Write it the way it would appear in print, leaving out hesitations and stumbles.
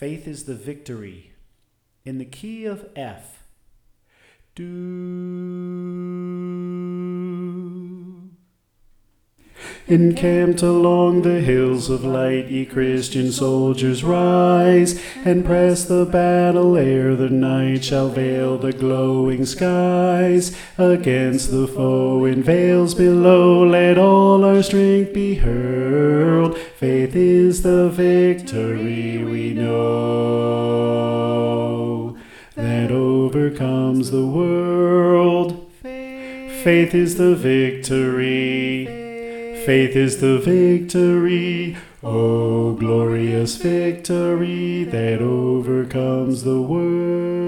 Faith is the victory. In the key of F. Do. Encamped along the hills of light, ye Christian soldiers, rise, and press the battle ere the night shall veil the glowing skies. Against the foe in vales below, let all our strength be hurled. Faith is the victory we know, that overcomes the world. Faith is the victory. Faith is the victory, oh glorious victory that overcomes the world.